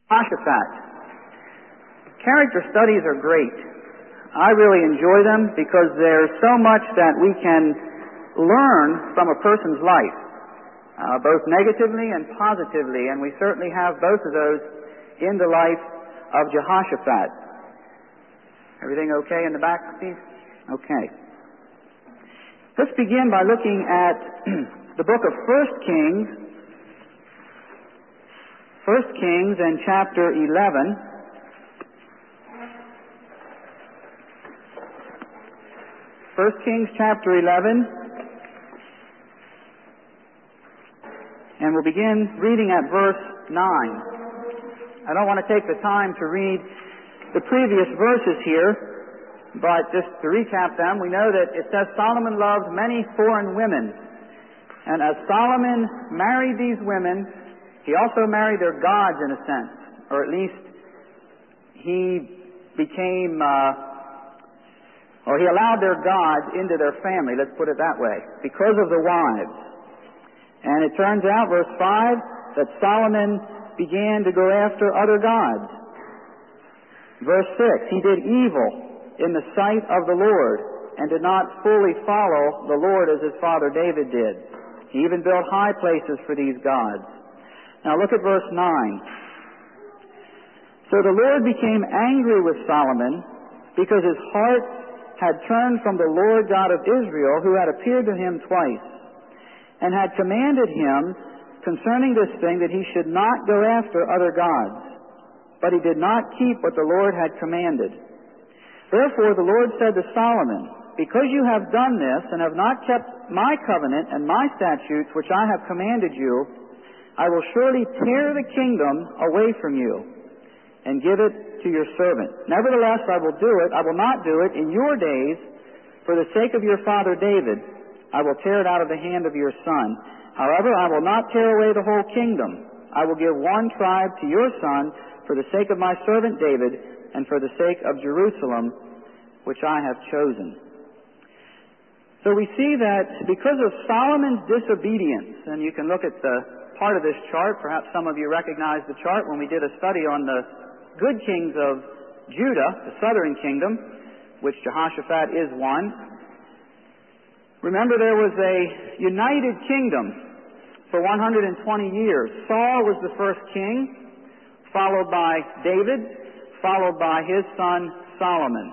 Jehoshaphat. Character studies are great. I really enjoy them because there's so much that we can learn from a person's life, both negatively and positively, and we certainly have both of those in the life of Jehoshaphat. Everything okay in the back, Steve? Okay. Let's begin by looking at the book of 1 Kings. 1 Kings and chapter 11. 1 Kings chapter 11. And we'll begin reading at verse 9. I don't want to take the time to read the previous verses here, but just to recap them, we know that it says Solomon loved many foreign women. And as Solomon married these women, he also married their gods in a sense, or at least he became, he allowed their gods into their family, let's put it that way, because of the wives. And it turns out, verse 5, that Solomon began to go after other gods. Verse 6, he did evil in the sight of the Lord and did not fully follow the Lord as his father David did. He even built high places for these gods. Now look at verse 9. So the Lord became angry with Solomon because his heart had turned from the Lord God of Israel, who had appeared to him twice, and had commanded him concerning this thing that he should not go after other gods. But he did not keep what the Lord had commanded. Therefore the Lord said to Solomon, because you have done this and have not kept my covenant and my statutes which I have commanded you, I will surely tear the kingdom away from you and give it to your servant. Nevertheless, I will not do it in your days for the sake of your father David. I will tear it out of the hand of your son. However, I will not tear away the whole kingdom. I will give one tribe to your son for the sake of my servant David and for the sake of Jerusalem, which I have chosen. So we see that because of Solomon's disobedience, and you can look at the part of this chart, perhaps some of you recognize the chart when we did a study on the good kings of Judah, the southern kingdom, which Jehoshaphat is one. Remember, there was a united kingdom for 120 years. Saul was the first king, followed by David, followed by his son Solomon.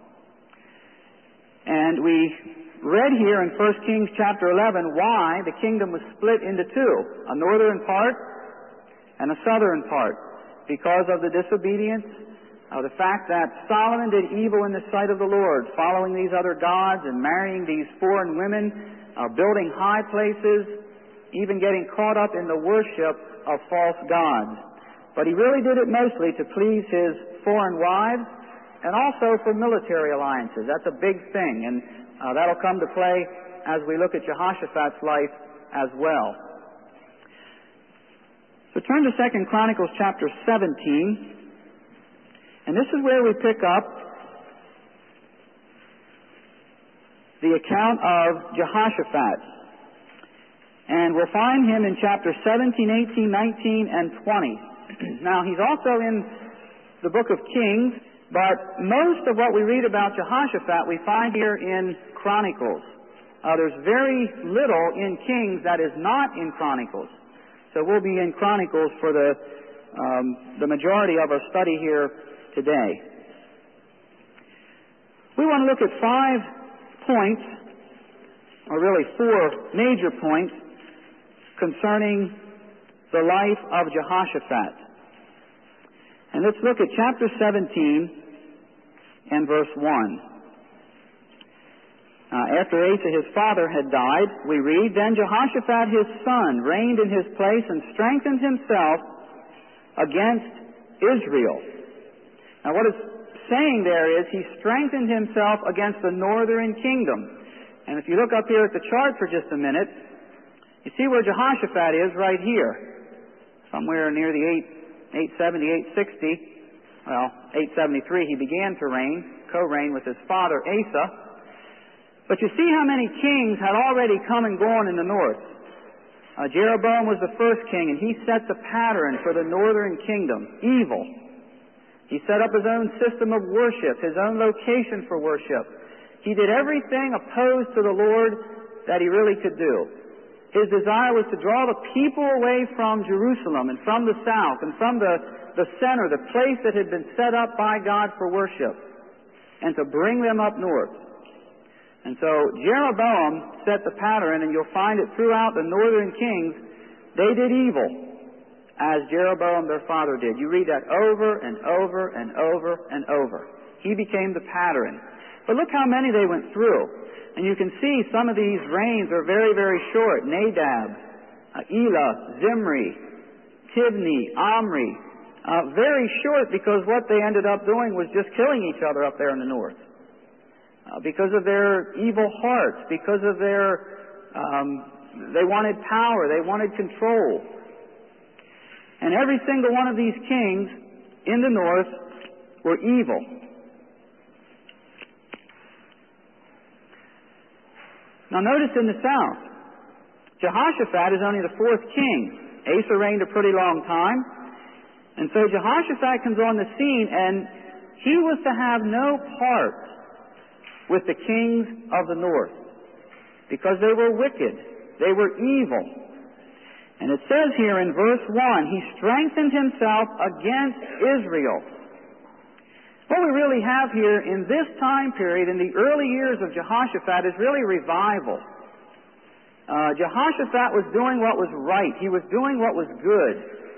And we read here in 1 Kings chapter 11 why the kingdom was split into two, a northern part and a southern part, because of the disobedience, of the fact that Solomon did evil in the sight of the Lord, following these other gods and marrying these foreign women, building high places, even getting caught up in the worship of false gods. But he really did it mostly to please his foreign wives and also for military alliances. That's a big thing, and that'll come to play as we look at Jehoshaphat's life as well. So turn to 2 Chronicles chapter 17. And this is where we pick up the account of Jehoshaphat. And we'll find him in chapter 17, 18, 19, and 20. Now, he's also in the book of Kings, but most of what we read about Jehoshaphat we find here in Chronicles. There's very little in Kings that is not in Chronicles. So we'll be in Chronicles for the majority of our study here today. We want to look at 5 points, or really 4 major points, concerning the life of Jehoshaphat. And let's look at chapter 17 and verse 1. After Asa his father had died, we read, Then Jehoshaphat his son reigned in his place and strengthened himself against Israel. Now what it's saying there is he strengthened himself against the northern kingdom. And if you look up here at the chart for just a minute, you see where Jehoshaphat is right here. Somewhere near the 870, 860. Well, 873 he began to reign, co-reign with his father Asa. But you see how many kings had already come and gone in the north. Jeroboam was the first king, and he set the pattern for the northern kingdom, evil. He set up his own system of worship, his own location for worship. He did everything opposed to the Lord that he really could do. His desire was to draw the people away from Jerusalem and from the south and from the center, the place that had been set up by God for worship, and to bring them up north. And so Jeroboam set the pattern, and you'll find it throughout the northern kings. They did evil as Jeroboam their father did. You read that over and over and over and over. He became the pattern. But look how many they went through. And you can see some of these reigns are very, very short. Nadab, Elah, Zimri, Tibni, Omri. Very short, because what they ended up doing was just killing each other up there in the north. Because of their evil hearts, because of they wanted power, they wanted control. And every single one of these kings in the north were evil. Now notice in the south, Jehoshaphat is only the fourth king. Asa reigned a pretty long time. And so Jehoshaphat comes on the scene, and he was to have no part with the kings of the north, because they were wicked. They were evil. And it says here in verse 1, he strengthened himself against Israel. What we really have here in this time period, in the early years of Jehoshaphat, is really revival. Jehoshaphat was doing what was right. He was doing what was good.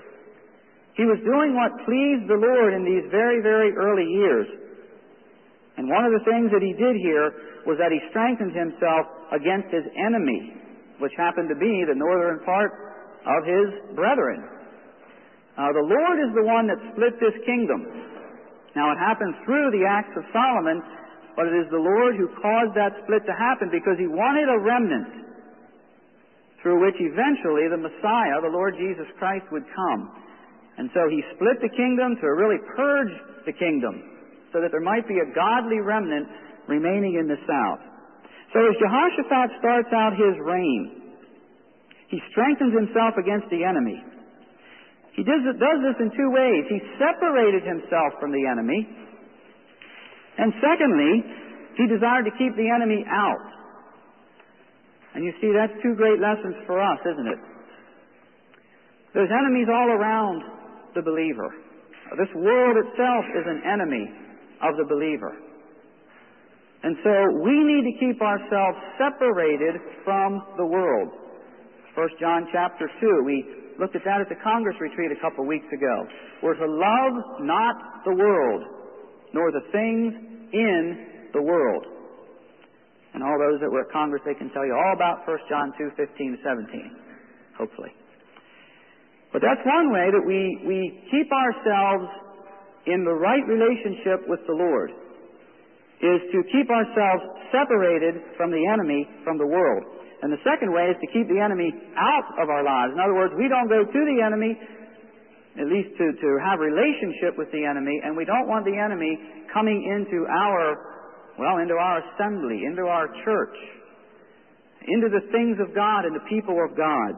He was doing what pleased the Lord in these very, very early years. And one of the things that he did here was that he strengthened himself against his enemy, which happened to be the northern part of his brethren. The Lord is the one that split this kingdom. Now, it happened through the acts of Solomon, but it is the Lord who caused that split to happen, because he wanted a remnant through which eventually the Messiah, the Lord Jesus Christ, would come. And so he split the kingdom to really purge the kingdom, so that there might be a godly remnant remaining in the south. So as Jehoshaphat starts out his reign, he strengthens himself against the enemy. He does this in two ways. He separated himself from the enemy. And secondly, he desired to keep the enemy out. And you see, that's two great lessons for us, isn't it? There's enemies all around the believer. This world itself is an enemy of the believer. And so we need to keep ourselves separated from the world. 1 John chapter 2, we looked at that at the Congress retreat a couple weeks ago. We're to love not the world, nor the things in the world. And all those that were at Congress, they can tell you all about 1 John 2, 15 to 17, hopefully. But that's one way that we keep ourselves in the right relationship with the Lord, is to keep ourselves separated from the enemy, from the world. And the second way is to keep the enemy out of our lives. In other words, we don't go to the enemy, at least to have relationship with the enemy, and we don't want the enemy coming into our assembly, into our church, into the things of God and the people of God.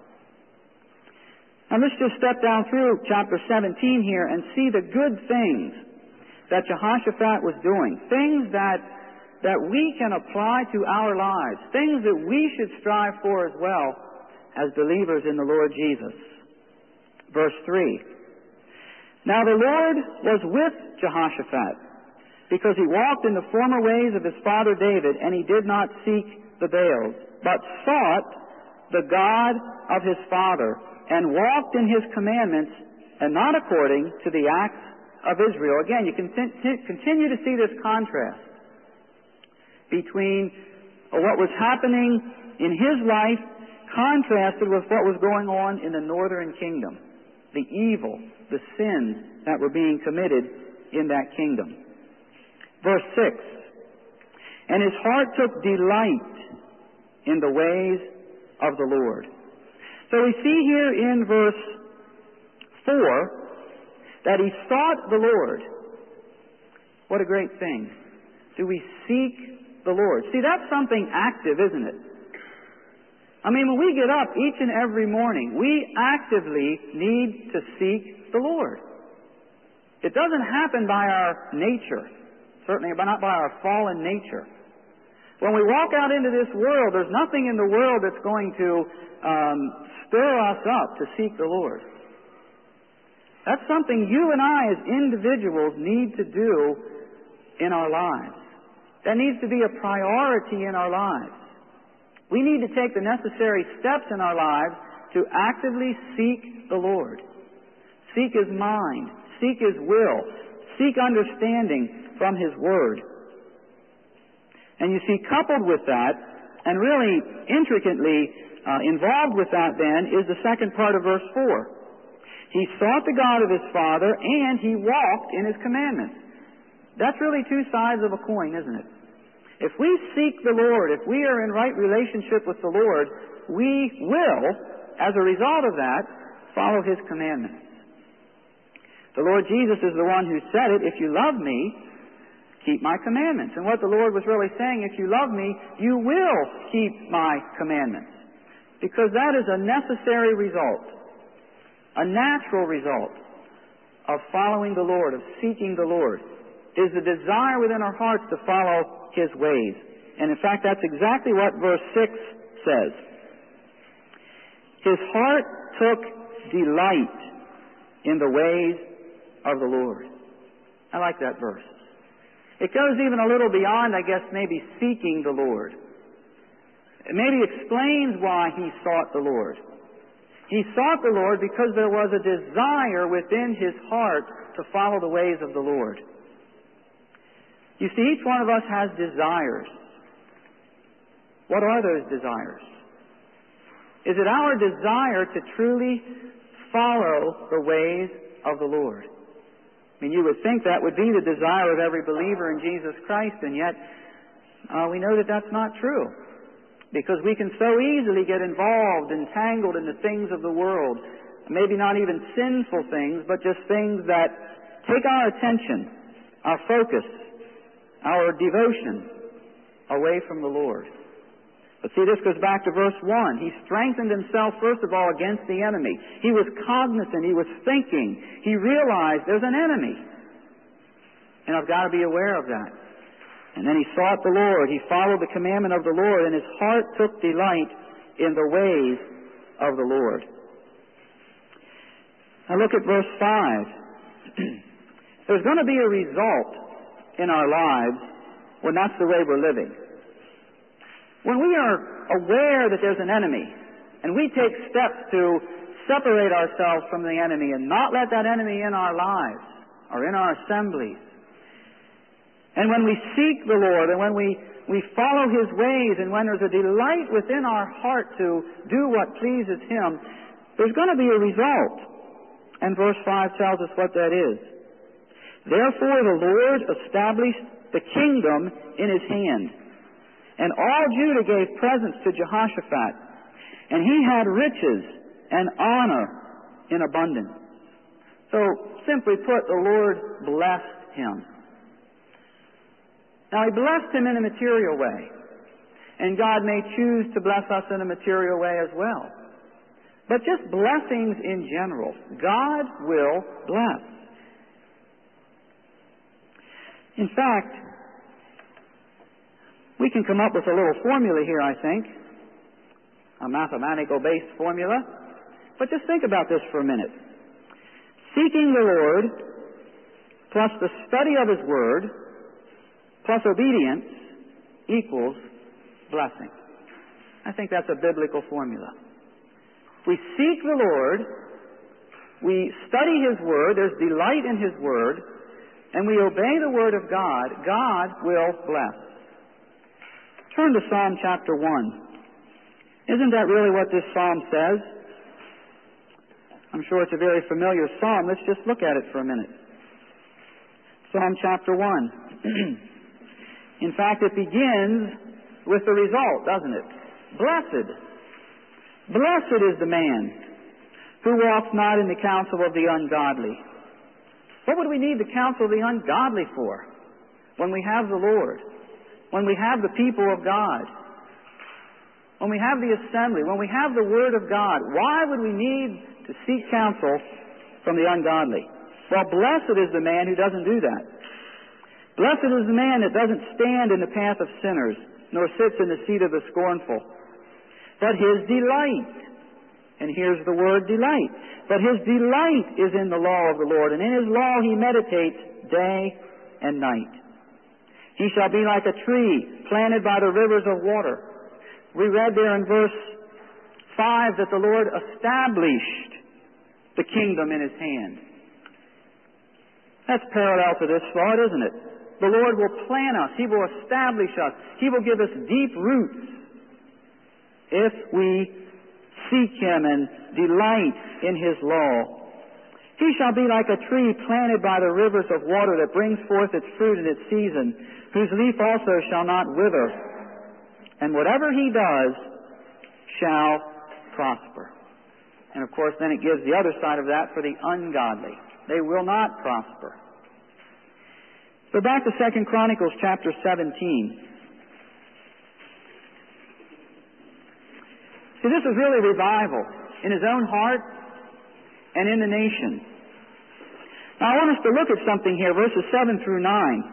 Now let's just step down through chapter 17 here and see the good things that Jehoshaphat was doing. Things that we can apply to our lives. Things that we should strive for as well as believers in the Lord Jesus. Verse 3. Now the Lord was with Jehoshaphat, because he walked in the former ways of his father David, and he did not seek the Baals, but sought the God of his father, and walked in his commandments, and not according to the acts of Israel. Again, you can continue to see this contrast between what was happening in his life contrasted with what was going on in the northern kingdom. The evil, the sins that were being committed in that kingdom. Verse 6. And his heart took delight in the ways of the Lord. So we see here in verse 4 that he sought the Lord. What a great thing. Do we seek the Lord? See, that's something active, isn't it? I mean, when we get up each and every morning, we actively need to seek the Lord. It doesn't happen by our nature, certainly not by our fallen nature. When we walk out into this world, there's nothing in the world that's going to stir us up to seek the Lord. That's something you and I as individuals need to do in our lives. That needs to be a priority in our lives. We need to take the necessary steps in our lives to actively seek the Lord. Seek His mind. Seek His will. Seek understanding from His Word. And you see, coupled with that, and really intricately involved with that then, is the second part of verse 4. He sought the God of his father, and he walked in His commandments. That's really two sides of a coin, isn't it? If we seek the Lord, if we are in right relationship with the Lord, we will, as a result of that, follow His commandments. The Lord Jesus is the one who said it, if you love me, keep my commandments. And what the Lord was really saying, if you love me, you will keep my commandments. Because that is a necessary result, a natural result of following the Lord, of seeking the Lord, is the desire within our hearts to follow His ways. And in fact, that's exactly what verse 6 says. His heart took delight in the ways of the Lord. I like that verse. It goes even a little beyond, I guess, maybe seeking the Lord. It maybe explains why he sought the Lord. He sought the Lord because there was a desire within his heart to follow the ways of the Lord. You see, each one of us has desires. What are those desires? Is it our desire to truly follow the ways of the Lord? I mean, you would think that would be the desire of every believer in Jesus Christ, and yet we know that that's not true. Because we can so easily get involved, entangled in the things of the world. Maybe not even sinful things, but just things that take our attention, our focus, our devotion away from the Lord. But see, this goes back to verse 1. He strengthened himself, first of all, against the enemy. He was cognizant. He was thinking. He realized there's an enemy. And I've got to be aware of that. And then he sought the Lord. He followed the commandment of the Lord, and his heart took delight in the ways of the Lord. Now look at verse 5. There's going to be a result in our lives when that's the way we're living. When we are aware that there's an enemy, and we take steps to separate ourselves from the enemy and not let that enemy in our lives or in our assemblies, and when we seek the Lord, and when we follow His ways, and when there's a delight within our heart to do what pleases Him, there's going to be a result. And verse 5 tells us what that is. Therefore the Lord established the kingdom in His hand. And all Judah gave presents to Jehoshaphat. And he had riches and honor in abundance. So, simply put, the Lord blessed him. Now, He blessed him in a material way. And God may choose to bless us in a material way as well. But just blessings in general. God will bless. In fact, we can come up with a little formula here, I think. A mathematical-based formula. But just think about this for a minute. Seeking the Lord, plus the study of His Word, plus obedience equals blessing. I think that's a biblical formula. We seek the Lord, we study His Word, there's delight in His Word, and we obey the Word of God, God will bless. Turn to Psalm chapter 1. Isn't that really what this psalm says? I'm sure it's a very familiar psalm. Let's just look at it for a minute. Psalm chapter 1. In fact, it begins with the result, doesn't it? Blessed. Blessed is the man who walks not in the counsel of the ungodly. What would we need the counsel of the ungodly for? When we have the Lord. When we have the people of God. when we have the assembly, when we have the Word of God, why would we need to seek counsel from the ungodly? Well, blessed is the man who doesn't do that. Blessed is the man that doesn't stand in the path of sinners, nor sits in the seat of the scornful. But his delight, and here's the word delight, but his delight is in the law of the Lord, and in his law he meditates day and night. He shall be like a tree planted by the rivers of water. We read there in verse 5 that the Lord established the kingdom in his hand. That's parallel to this thought, isn't it? The Lord will plant us. He will establish us. He will give us deep roots if we seek Him and delight in His law. He shall be like a tree planted by the rivers of water that brings forth its fruit in its season, whose leaf also shall not wither. And whatever he does shall prosper. And of course, then it gives the other side of that for the ungodly. They will not prosper. So back to 2 Chronicles chapter 17. See, this is really revival in his own heart and in the nation. Now, I want us to look at something here, verses 7 through 9.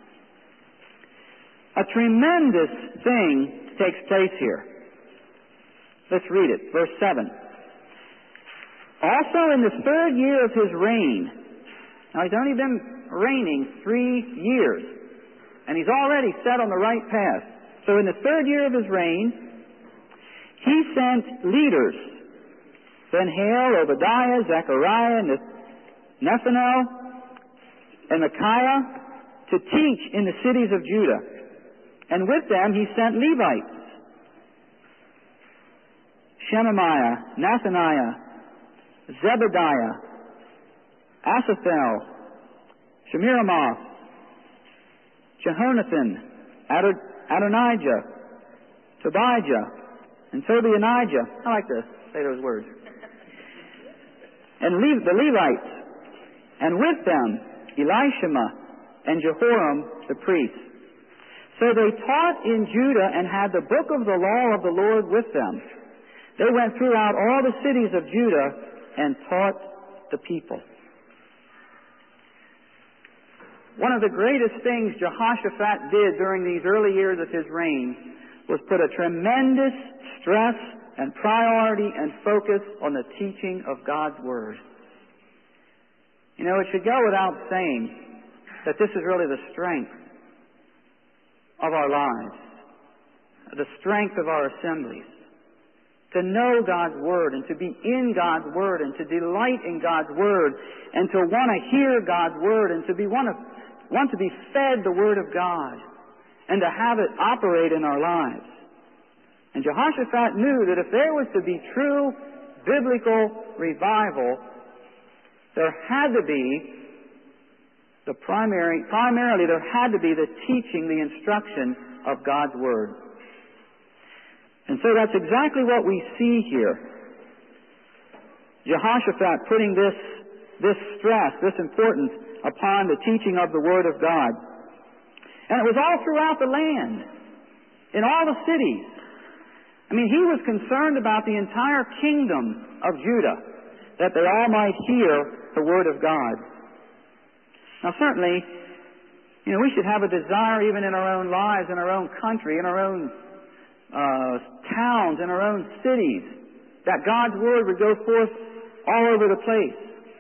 A tremendous thing takes place here. Let's read it. Verse 7. Also in the third year of his reign. Now, he's only been reigning 3 years, and he's already set on the right path. So in the third year of his reign, he sent leaders, Ben-Hail, Obadiah, Zechariah, Nethanel, and Micaiah, to teach in the cities of Judah. And with them he sent Levites, Shemaiah, Nathaniah, Zebediah, Asaphael, Shemiramoth, Jehonathan, Adonijah, Tobijah, and Tobianijah. I like to say those words. And the Levites, and with them Elishama and Jehoram the priest. So they taught in Judah and had the book of the law of the Lord with them. They went throughout all the cities of Judah and taught the people. One of the greatest things Jehoshaphat did during these early years of his reign was put a tremendous stress and priority and focus on the teaching of God's Word. You know, it should go without saying that this is really the strength of our lives, the strength of our assemblies. To know God's Word and to be in God's Word and to delight in God's Word and to want to hear God's Word and to want to be fed the Word of God and to have it operate in our lives. And Jehoshaphat knew that if there was to be true biblical revival, there had to be primarily there had to be the teaching, the instruction of God's Word. And so that's exactly what we see here. Jehoshaphat putting this stress, this importance upon the teaching of the Word of God. And it was all throughout the land, in all the cities. I mean, he was concerned about the entire kingdom of Judah, that they all might hear the Word of God. Now, certainly, you know, we should have a desire even in our own lives, in our own country, in our own towns, in our own cities, that God's Word would go forth all over the place.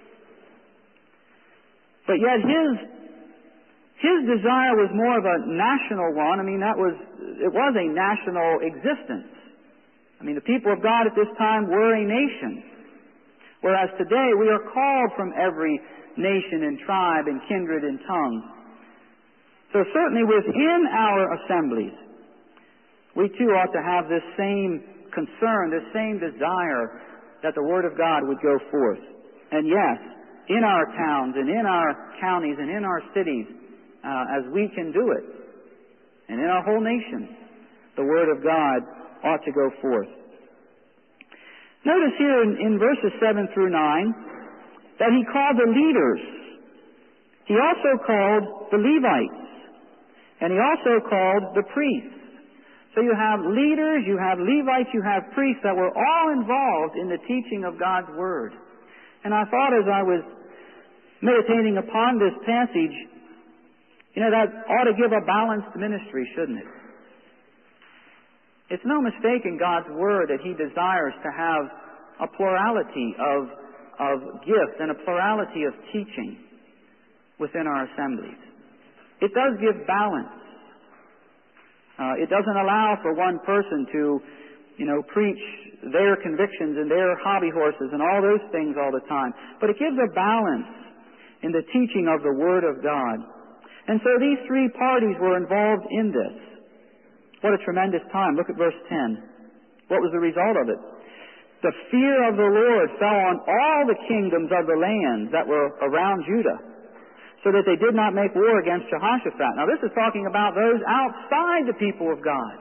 But yet his desire was more of a national one. I mean, it was a national existence. I mean, the people of God at this time were a nation. Whereas today we are called from every nation and tribe and kindred and tongue. So certainly within our assemblies, we too ought to have this same concern, this same desire that the Word of God would go forth. And yes, in our towns and in our counties and in our cities, as we can do it, and in our whole nation, the Word of God ought to go forth. Notice here in verses 7 through 9 that he called the leaders. He also called the Levites. And he also called the priests. So you have leaders, you have Levites, you have priests that were all involved in the teaching of God's Word. And I thought as I was meditating upon this passage, that ought to give a balanced ministry, shouldn't it? It's no mistake in God's Word that He desires to have a plurality of gifts and a plurality of teaching within our assemblies. It does give balance. It doesn't allow for one person to, preach their convictions and their hobby horses and all those things all the time. But it gives a balance in the teaching of the Word of God. And so these three parties were involved in this. What a tremendous time. Look at verse 10. What was the result of it? The fear of the Lord fell on all the kingdoms of the lands that were around Judah, so that they did not make war against Jehoshaphat. Now this is talking about those outside the people of God.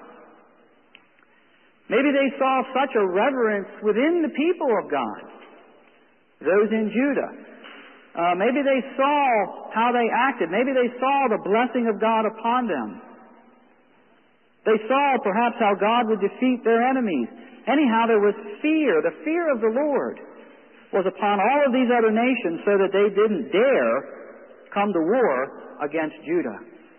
Maybe they saw such a reverence within the people of God, those in Judah. Maybe they saw how they acted. Maybe they saw the blessing of God upon them. They saw perhaps how God would defeat their enemies. Anyhow, there was fear. The fear of the Lord was upon all of these other nations so that they didn't dare come to war against Judah.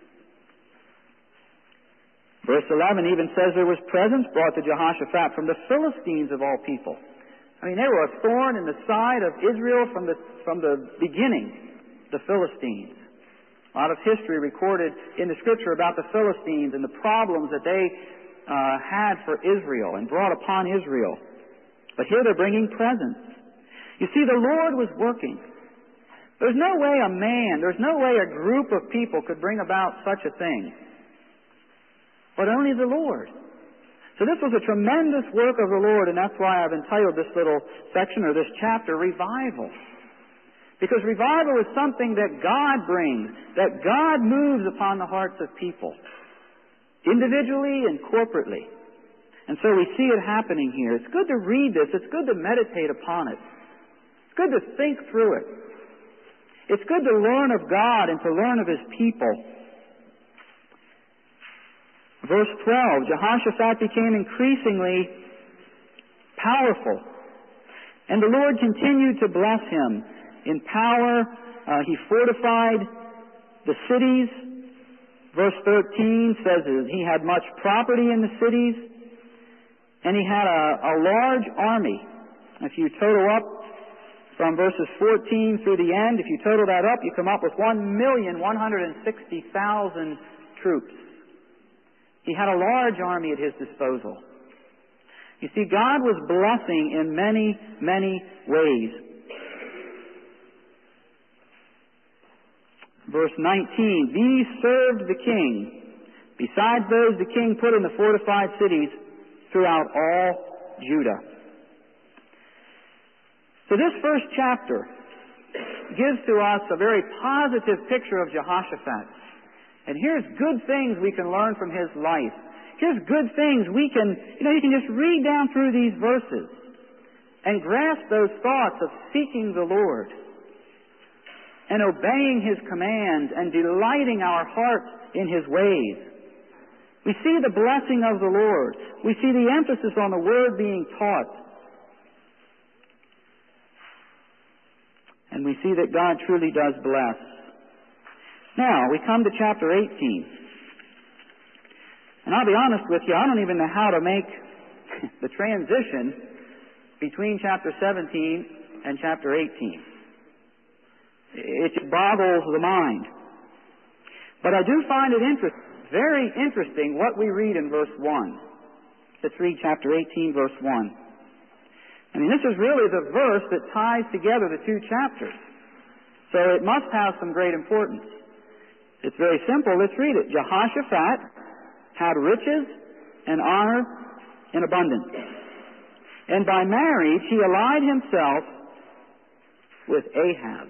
Verse 11 even says there was presents brought to Jehoshaphat from the Philistines of all people. They were a thorn in the side of Israel from the beginning, the Philistines. A lot of history recorded in the Scripture about the Philistines and the problems that they had for Israel and brought upon Israel. But here they're bringing presents. You see, the Lord was working. There's no way a man, there's no way a group of people could bring about such a thing. But only the Lord. So this was a tremendous work of the Lord, and that's why I've entitled this little section or this chapter, Revival. Because revival is something that God brings, that God moves upon the hearts of people, individually and corporately. And so we see it happening here. It's good to read this. It's good to meditate upon it. It's good to think through it. It's good to learn of God and to learn of His people. Verse 12, Jehoshaphat became increasingly powerful, and the Lord continued to bless him in power. He fortified the cities. Verse 13 says he had much property in the cities, and he had a large army. If you total up from verses 14 through the end, if you total that up, you come up with 1,160,000 troops. He had a large army at his disposal. You see, God was blessing in many, many ways. Verse 19, these served the king, besides those the king put in the fortified cities throughout all Judah. So this first chapter gives to us a very positive picture of Jehoshaphat. And here's good things we can learn from his life. Here's good things we can, you can just read down through these verses and grasp those thoughts of seeking the Lord and obeying His commands and delighting our hearts in His ways. We see the blessing of the Lord. We see the emphasis on the Word being taught. And we see that God truly does bless. Now, we come to chapter 18. And I'll be honest with you, I don't even know how to make the transition between chapter 17 and chapter 18. It boggles the mind. But I do find it very interesting what we read in verse 1. Let's read chapter 18, verse 1. This is really the verse that ties together the two chapters. So it must have some great importance. It's very simple. Let's read it. Jehoshaphat had riches and honor in abundance. And by marriage he allied himself with Ahab.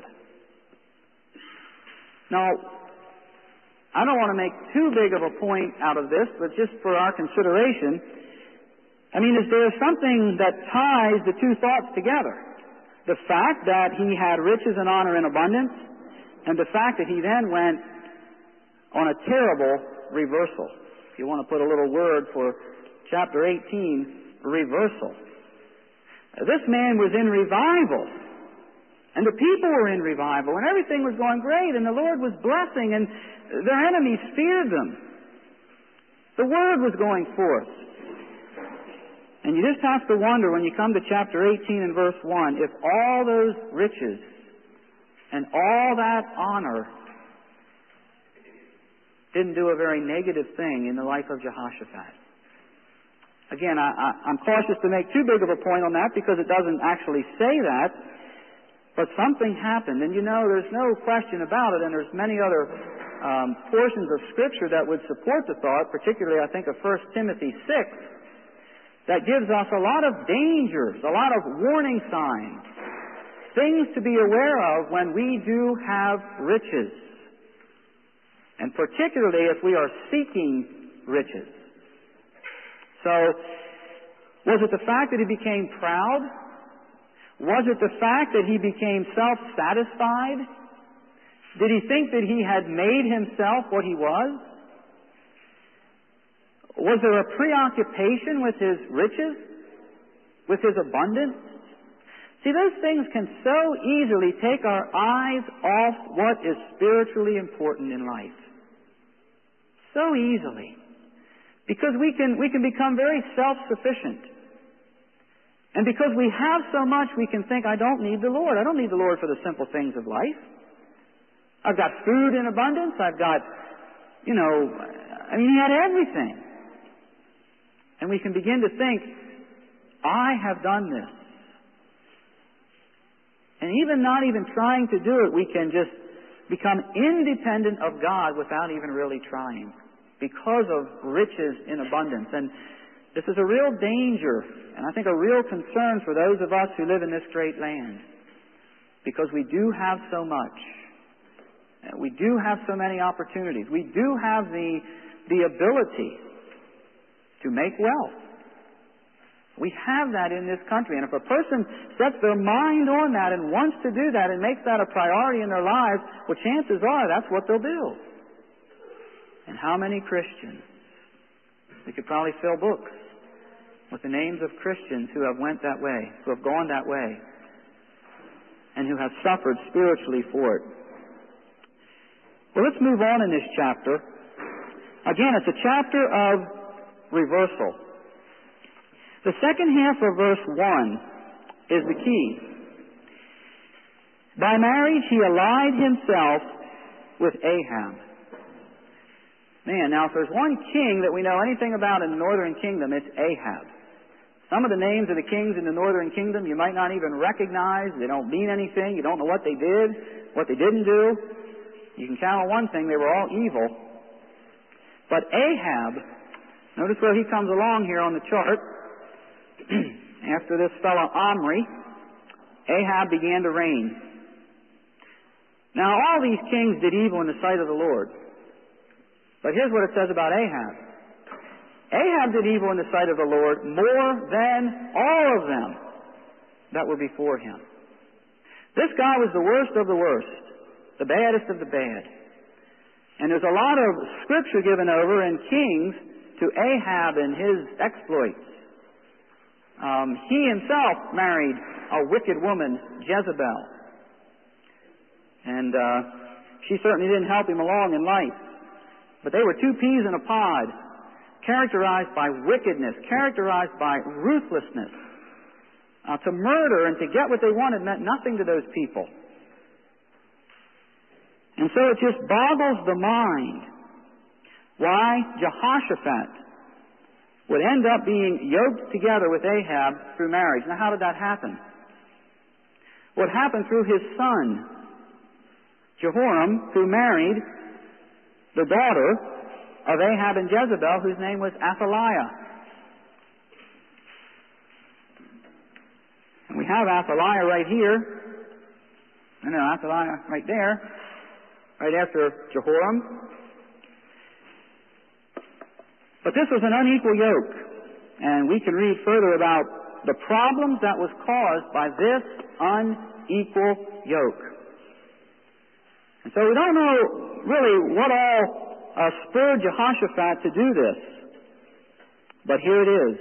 Now, I don't want to make too big of a point out of this, but just for our consideration, is there something that ties the two thoughts together? The fact that he had riches and honor in abundance, and the fact that he then went on a terrible reversal. if you want to put a little word for chapter 18, reversal. This man was in revival, and the people were in revival, and everything was going great, and the Lord was blessing, and their enemies feared them. The word was going forth. And you just have to wonder when you come to chapter 18 and verse 1, if all those riches and all that honor didn't do a very negative thing in the life of Jehoshaphat. Again, I'm cautious to make too big of a point on that because it doesn't actually say that, but something happened. And you know, there's no question about it, and there's many other portions of Scripture that would support the thought, particularly I think of 1 Timothy 6, that gives us a lot of dangers, a lot of warning signs, things to be aware of when we do have riches, and particularly if we are seeking riches. So, was it the fact that he became proud? Was it the fact that he became self-satisfied? Did he think that he had made himself what he was? Was there a preoccupation with his riches? With his abundance? See, those things can so easily take our eyes off what is spiritually important in life. So easily. Because we can become very self-sufficient. And because we have so much, we can think, I don't need the Lord. I don't need the Lord for the simple things of life. I've got food in abundance. I've got, he had everything. And we can begin to think, I have done this. And even not even trying to do it, we can just become independent of God without even really trying, because of riches in abundance. And this is a real danger, and I think a real concern for those of us who live in this great land, because we do have so much. We do have so many opportunities. We do have the ability to make wealth. We have that in this country, and if a person sets their mind on that and wants to do that and makes that a priority in their lives, well, chances are that's what they'll do. And how many Christians? We could probably fill books with the names of Christians who have went that way, who have gone that way, and who have suffered spiritually for it. Well, let's move on in this chapter. Again, it's a chapter of reversal. The second half of verse 1 is the key. By marriage he allied himself with Ahab. Man, now if there's one king that we know anything about in the northern kingdom, it's Ahab. Some of the names of the kings in the northern kingdom you might not even recognize. They don't mean anything. You don't know what they did, what they didn't do. You can count on one thing, they were all evil. But Ahab, notice where he comes along here on the chart. After this fellow Omri, Ahab began to reign. Now all these kings did evil in the sight of the Lord. But here's what it says about Ahab. Ahab did evil in the sight of the Lord more than all of them that were before him. This guy was the worst of the worst, the baddest of the bad. And there's a lot of scripture given over in Kings to Ahab and his exploits. He himself married a wicked woman, Jezebel. And she certainly didn't help him along in life. But they were two peas in a pod, characterized by wickedness, characterized by ruthlessness. To murder and to get what they wanted meant nothing to those people. And so it just boggles the mind why Jehoshaphat would end up being yoked together with Ahab through marriage. Now, how did that happen? What happened through his son, Jehoram, who married the daughter of Ahab and Jezebel, whose name was Athaliah. And we have Athaliah right here. No, Athaliah right there, right after Jehoram. But this was an unequal yoke. And we can read further about the problems that was caused by this unequal yoke. And so we don't know really what all spurred Jehoshaphat to do this. But here it is.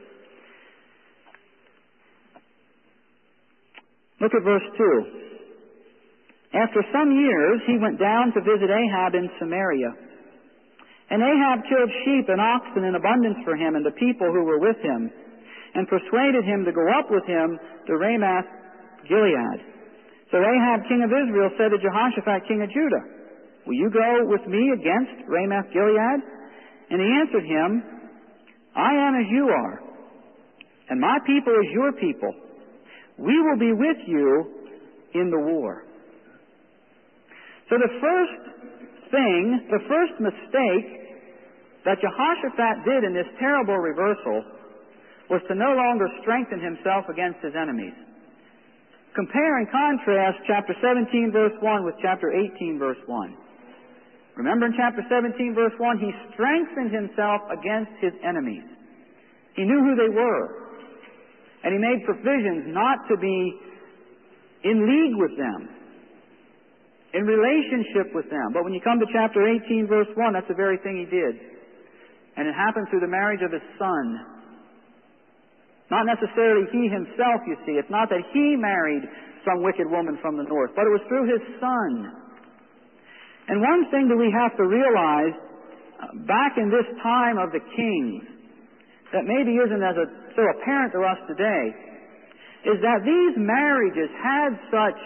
Look at verse 2. After some years, he went down to visit Ahab in Samaria. And Ahab killed sheep and oxen in abundance for him and the people who were with him, and persuaded him to go up with him to Ramoth Gilead. So Ahab, king of Israel, said to Jehoshaphat, king of Judah, will you go with me against Ramoth Gilead? And he answered him, I am as you are, and my people as your people. We will be with you in the war. So the first mistake that Jehoshaphat did in this terrible reversal was to no longer strengthen himself against his enemies. Compare and contrast chapter 17, verse 1 with chapter 18, verse 1. Remember in chapter 17, verse 1, he strengthened himself against his enemies. He knew who they were. And he made provisions not to be in league with them, in relationship with them. But when you come to chapter 18, verse 1, that's the very thing he did. And it happened through the marriage of his son. Not necessarily he himself, you see. It's not that he married some wicked woman from the north, but it was through his son. And one thing that we have to realize back in this time of the kings that maybe isn't so apparent to us today is that these marriages had such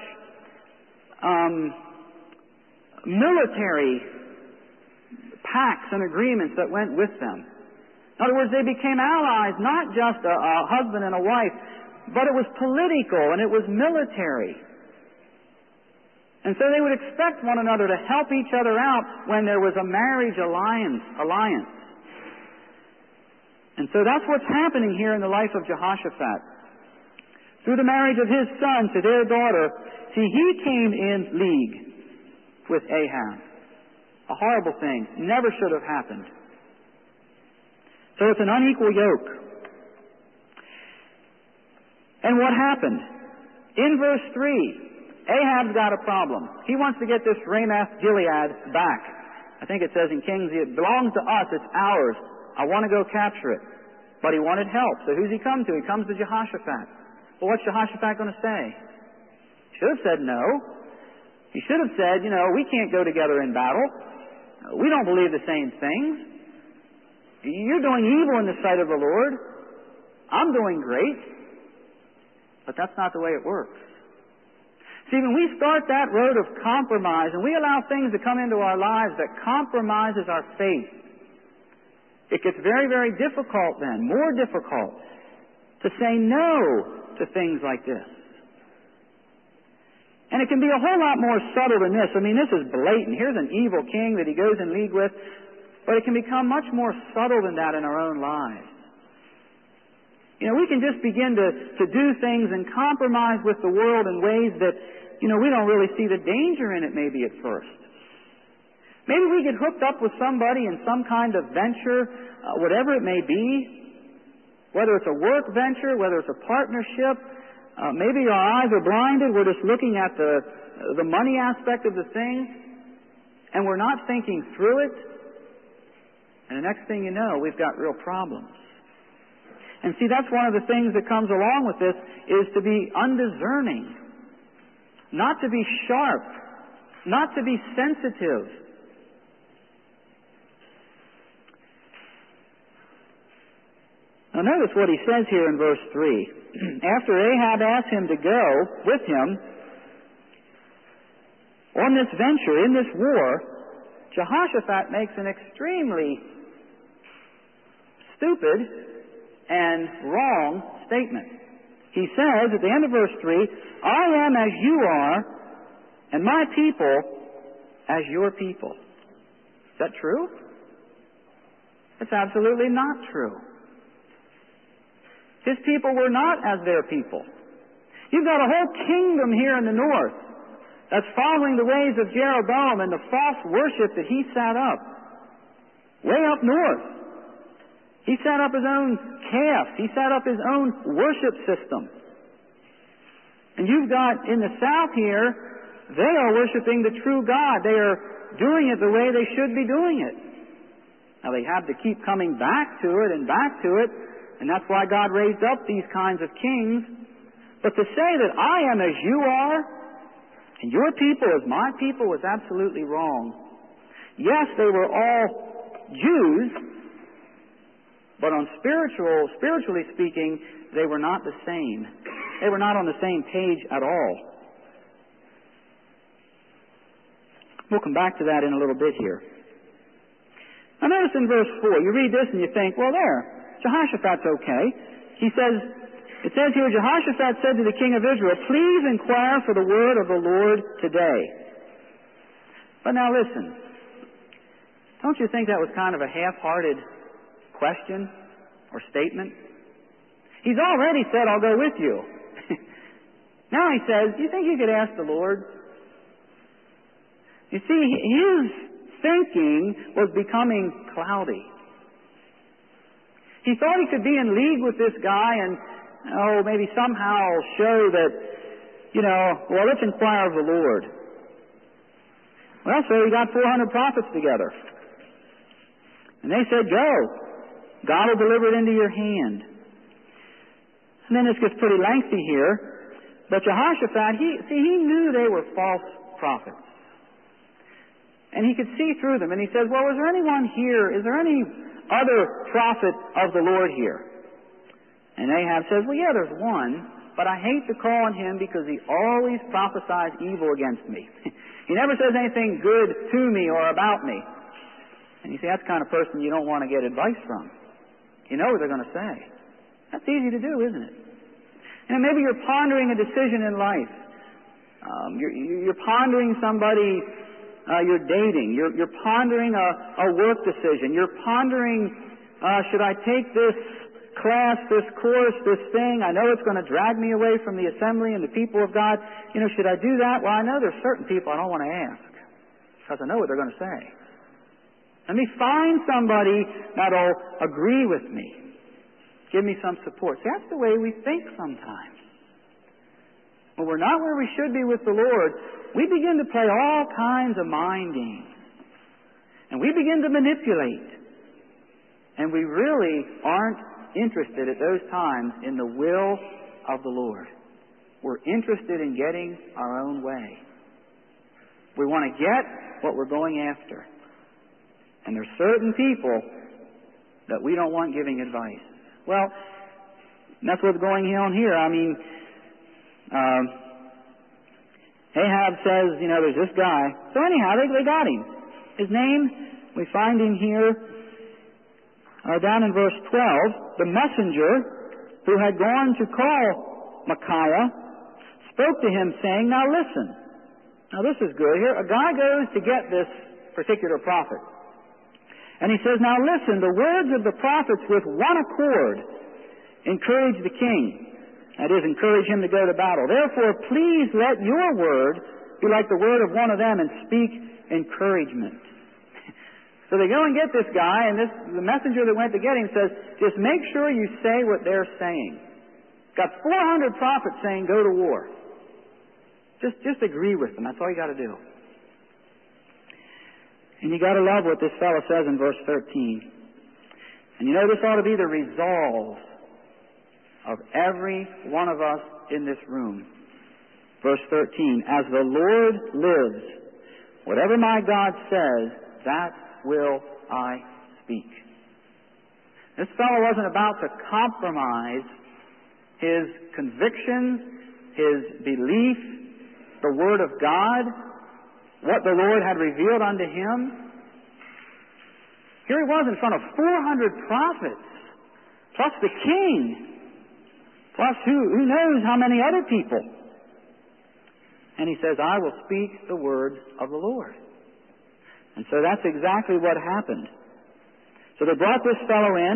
military pacts and agreements that went with them. In other words, they became allies, not just a husband and a wife, but it was political and it was military. And so they would expect one another to help each other out when there was a marriage alliance. And so that's what's happening here in the life of Jehoshaphat. Through the marriage of his son to their daughter, see, he came in league with Ahab. A horrible thing. Never should have happened. So it's an unequal yoke. And what happened? In verse 3, Ahab's got a problem. He wants to get this Ramoth Gilead back. I think it says in Kings, it belongs to us, it's ours. I want to go capture it. But he wanted help. So who's he come to? He comes to Jehoshaphat. Well, what's Jehoshaphat going to say? He should have said no. He should have said, we can't go together in battle. We don't believe the same things. You're doing evil in the sight of the Lord. I'm doing great. But that's not the way it works. See, when we start that road of compromise and we allow things to come into our lives that compromises our faith, it gets very, very difficult then, more difficult, to say no to things like this. And it can be a whole lot more subtle than this. I mean, this is blatant. Here's an evil king that he goes in league with. But it can become much more subtle than that in our own lives. We can just begin to do things and compromise with the world in ways that, we don't really see the danger in it maybe at first. Maybe we get hooked up with somebody in some kind of venture, whatever it may be, whether it's a work venture, whether it's a partnership. Maybe our eyes are blinded. We're just looking at the money aspect of the thing, and we're not thinking through it. And the next thing you know, we've got real problems. And see, that's one of the things that comes along with this, is to be undiscerning, not to be sharp, not to be sensitive. Now notice what he says here in verse 3. After Ahab asked him to go with him on this venture, in this war, Jehoshaphat makes an extremely stupid and wrong statement. He says at the end of verse 3, I am as you are, and my people as your people. Is that true? It's absolutely not true. His people were not as their people. You've got a whole kingdom here in the north that's following the ways of Jeroboam and the false worship that he set up. Way up north. He set up his own calf. He set up his own worship system. And you've got in the south here they are worshiping the true God. They are doing it the way they should be doing it. Now, they have to keep coming back to it, and that's why God raised up these kinds of kings. But to say that I am as you are, and your people as my people, was absolutely wrong. Yes, they were all Jews, but spiritually speaking, they were not the same. They were not on the same page at all. We'll come back to that in a little bit here. Now notice in verse 4, you read this and you think, well, Jehoshaphat's okay. It says here, Jehoshaphat said to the king of Israel, please inquire for the word of the Lord today. But now listen, don't you think that was kind of a half-hearted question or statement? He's already said, I'll go with you. Now he says, do you think you could ask the Lord? You see, his thinking was becoming cloudy. He thought he could be in league with this guy and, maybe somehow show that, let's inquire of the Lord. Well, so he got 400 prophets together. And they said, go. God will deliver it into your hand. And then this gets pretty lengthy here. But Jehoshaphat, he knew they were false prophets. And he could see through them. And he says, well, is there anyone here? Is there any other prophet of the Lord here? And Ahab says, well, yeah, there's one. But I hate to call on him because he always prophesies evil against me. He never says anything good to me or about me. And you see, that's the kind of person you don't want to get advice from. You know what they're going to say. That's easy to do, isn't it? Maybe you're pondering a decision in life. You're pondering somebody you're dating. You're pondering a work decision. You're pondering, should I take this class, this course, this thing? I know it's going to drag me away from the assembly and the people of God. Should I do that? Well, I know there's certain people I don't want to ask because I know what they're going to say. Let me find somebody that'll agree with me. Give me some support. See, that's the way we think sometimes. When we're not where we should be with the Lord, we begin to play all kinds of mind games. And we begin to manipulate. And we really aren't interested at those times in the will of the Lord. We're interested in getting our own way. We want to get what we're going after. And there's certain people that we don't want giving advice. Well, that's what's going on here. Ahab says, there's this guy. So anyhow, they got him. His name, we find him here down in verse 12. The messenger who had gone to call Micaiah spoke to him saying, now listen. Now this is good here. A guy goes to get this particular prophet. And he says, now listen, the words of the prophets with one accord encourage the king. That is, encourage him to go to battle. Therefore, please let your word be like the word of one of them and speak encouragement. So they go and get this guy, and the messenger that went to get him says, just make sure you say what they're saying. Got 400 prophets saying go to war. Just agree with them. That's all you got to do. And you got to love what this fellow says in verse 13. And this ought to be the resolve of every one of us in this room. Verse 13, as the Lord lives, whatever my God says, that will I speak. This fellow wasn't about to compromise his convictions, his belief, the Word of God, what the Lord had revealed unto him. Here he was in front of 400 prophets, plus the king, plus who knows how many other people. And he says, I will speak the words of the Lord. And so that's exactly what happened. So they brought this fellow in.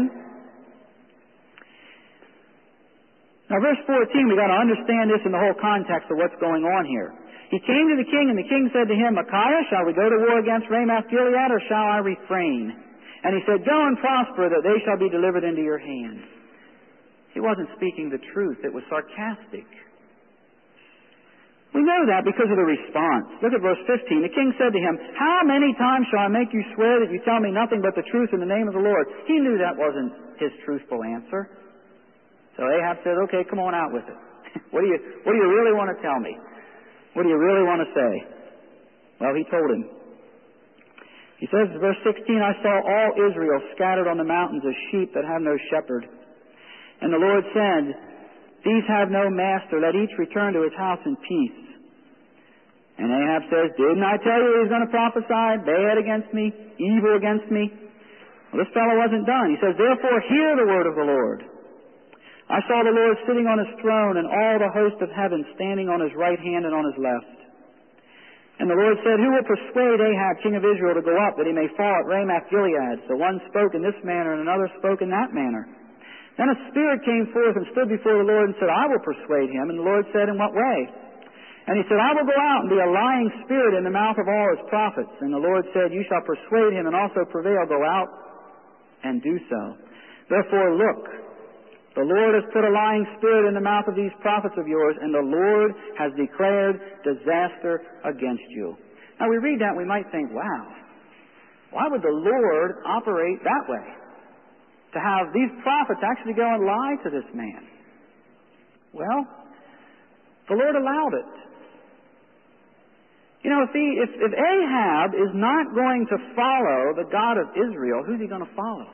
Now verse 14, we've got to understand this in the whole context of what's going on here. He came to the king, and the king said to him, Micaiah, shall we go to war against Ramoth Gilead, or shall I refrain? And he said, go and prosper, that they shall be delivered into your hand. He wasn't speaking the truth. It was sarcastic. We know that because of the response. Look at verse 15. The king said to him, "How many times shall I make you swear that you tell me nothing but the truth in the name of the Lord?" He knew that wasn't his truthful answer. So Ahab said, "Okay, come on out with it. What do you really want to tell me? What do you really want to say?" Well, he told him. He says, verse 16, "I saw all Israel scattered on the mountains as sheep that have no shepherd. And the Lord said, These have no master. Let each return to his house in peace." And Ahab says, "Didn't I tell you he was going to prophesy bad against me, evil against me?" Well, this fellow wasn't done. He says, "Therefore hear the word of the Lord. I saw the Lord sitting on his throne and all the host of heaven standing on his right hand and on his left. And the Lord said, Who will persuade Ahab, king of Israel, to go up, that he may fall at Ramoth Gilead? So one spoke in this manner, and another spoke in that manner. Then a spirit came forth and stood before the Lord and said, I will persuade him. And the Lord said, In what way? And he said, I will go out and be a lying spirit in the mouth of all his prophets. And the Lord said, You shall persuade him and also prevail. Go out and do so. Therefore, look, the Lord has put a lying spirit in the mouth of these prophets of yours, and the Lord has declared disaster against you." Now we read that, we might think, wow, why would the Lord operate that way? To have these prophets actually go and lie to this man. Well, the Lord allowed it. You know, if Ahab is not going to follow the God of Israel, who's he going to follow?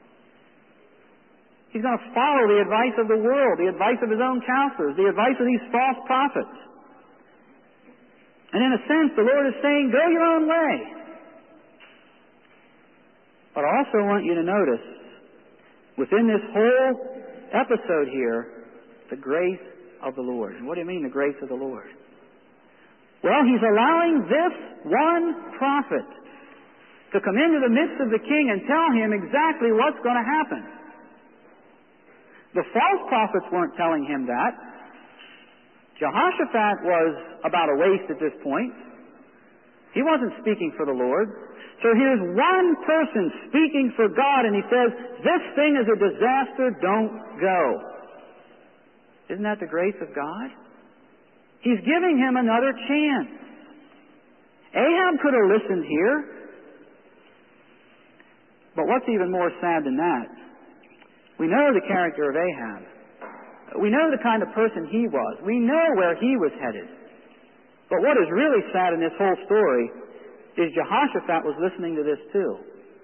He's going to follow the advice of the world, the advice of his own counselors, the advice of these false prophets. And in a sense, the Lord is saying, go your own way. But I also want you to notice, within this whole episode here, the grace of the Lord. And what do you mean, the grace of the Lord? Well, he's allowing this one prophet to come into the midst of the king and tell him exactly what's going to happen. The false prophets weren't telling him that. Jehoshaphat was about a waste at this point. He wasn't speaking for the Lord. So here's one person speaking for God, and he says, this thing is a disaster, don't go. Isn't that the grace of God? He's giving him another chance. Ahab could have listened here. But what's even more sad than that? We know the character of Ahab. We know the kind of person he was. We know where he was headed. But what is really sad in this whole story is Jehoshaphat was listening to this too.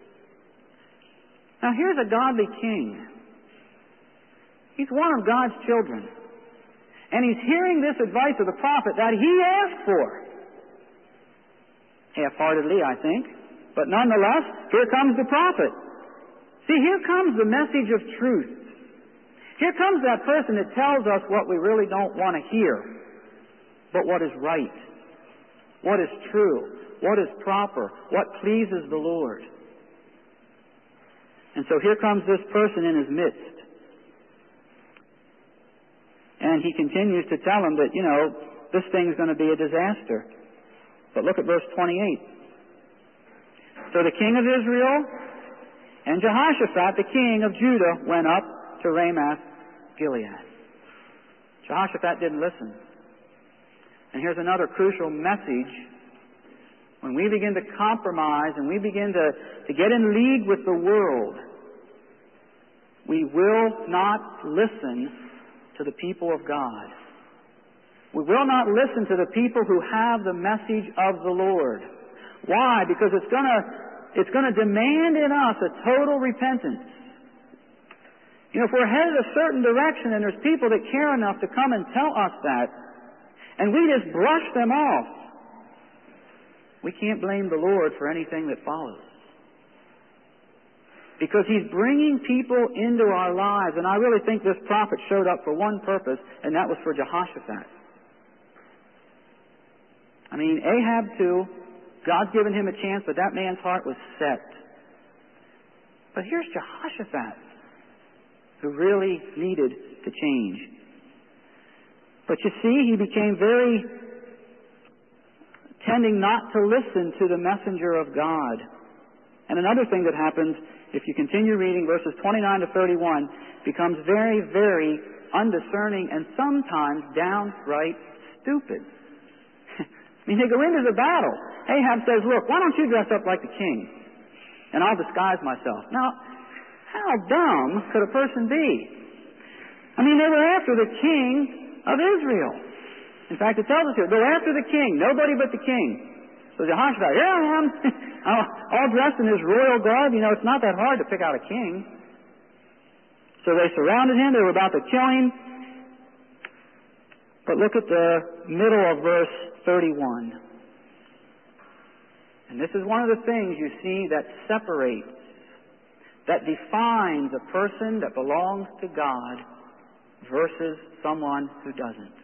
Now here's a godly king. He's one of God's children. And he's hearing this advice of the prophet that he asked for. Half-heartedly, I think. But nonetheless, here comes the prophet. See, here comes the message of truth. Here comes that person that tells us what we really don't want to hear, but what is right, what is true, what is proper, what pleases the Lord. And so here comes this person in his midst. And he continues to tell him that, this thing's going to be a disaster. But look at verse 28. So the king of Israel and Jehoshaphat, the king of Judah, went up to Ramoth Gilead. Jehoshaphat didn't listen. And here's another crucial message. When we begin to compromise and we begin to get in league with the world, we will not listen to the people of God. We will not listen to the people who have the message of the Lord. Why? Because it's going to demand in us a total repentance. If we're headed a certain direction and there's people that care enough to come and tell us that, and we just brush them off, we can't blame the Lord for anything that follows. Because He's bringing people into our lives, and I really think this prophet showed up for one purpose, and that was for Jehoshaphat. Ahab too, God's given him a chance, but that man's heart was set. But here's Jehoshaphat, who really needed to change. But you see, he became very tending not to listen to the messenger of God. And another thing that happens, if you continue reading verses 29 to 31, becomes very, very undiscerning and sometimes downright stupid. I mean, they go into the battle. Ahab says, look, why don't you dress up like the king? And I'll disguise myself. Now, how dumb could a person be? I mean, they were after the king of Israel. In fact, it tells us here, go after the king, nobody but the king. So Jehoshaphat, here I am, all dressed in his royal garb. You know, it's not that hard to pick out a king. So they surrounded him. They were about to kill him. But look at the middle of verse 31. And this is one of the things you see that separates, that defines a person that belongs to God versus someone who doesn't.